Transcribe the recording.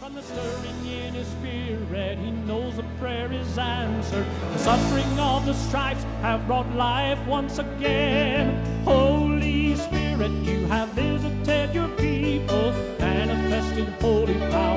From the stirring in his spirit, he knows the prayer is answered. The suffering of the stripes have brought life once again. Holy Spirit, you have visited your people, manifested holy power.